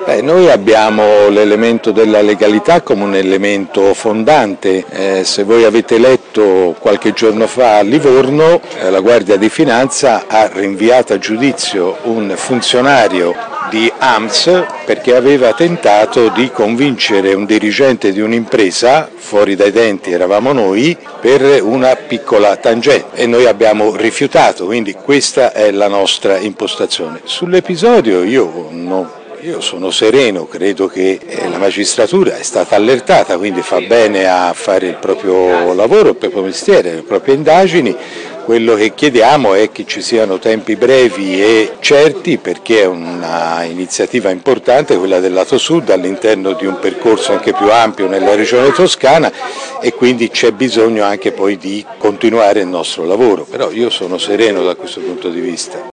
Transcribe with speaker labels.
Speaker 1: Noi abbiamo l'elemento della legalità come un elemento fondante. Se voi avete letto qualche giorno fa a Livorno, la Guardia di Finanza ha rinviato a giudizio un funzionario di AMS perché aveva tentato di convincere un dirigente di un'impresa, fuori dai denti eravamo noi, per una piccola tangente e noi abbiamo rifiutato, quindi questa è la nostra impostazione. Sull'episodio io sono sereno, credo che la magistratura è stata allertata, quindi fa bene a fare il proprio lavoro, il proprio mestiere, le proprie indagini. Quello che chiediamo è che ci siano tempi brevi e certi, perché è una iniziativa importante, quella del lato sud, all'interno di un percorso anche più ampio nella regione toscana, e quindi c'è bisogno anche poi di continuare il nostro lavoro. Però io sono sereno da questo punto di vista.